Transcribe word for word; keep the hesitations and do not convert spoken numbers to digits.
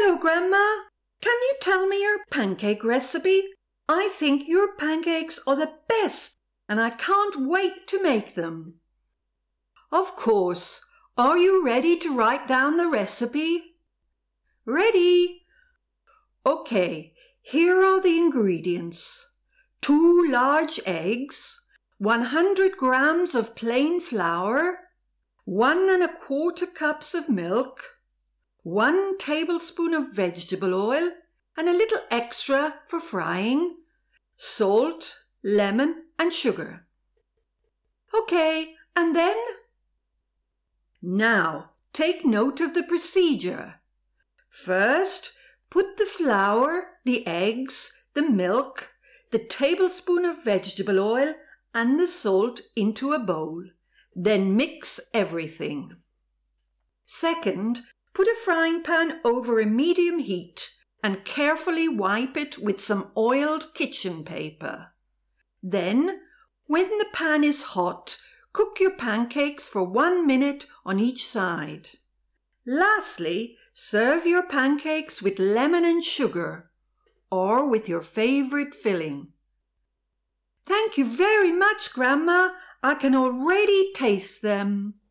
Hello, Grandma. Can you tell me your pancake recipe? I think your pancakes are the best and I can't wait to make them. Of course. Are you ready to write down the recipe? Ready. Okay, here are the ingredients. Two large eggs, one hundred grams of plain flour, one and a quarter cups of milk, one tablespoon of vegetable oil and a little extra for frying, salt, lemon and sugar. Okay, and then? Now, take note of the procedure. First, put the flour, the eggs, the milk, the tablespoon of vegetable oil and the salt into a bowl. Then mix everything. Second, put a frying pan over a medium heat and carefully wipe it with some oiled kitchen paper. Then, when the pan is hot, cook your pancakes for one minute on each side. Lastly, serve your pancakes with lemon and sugar, or with your favourite filling. Thank you very much, Grandma. I can already taste them.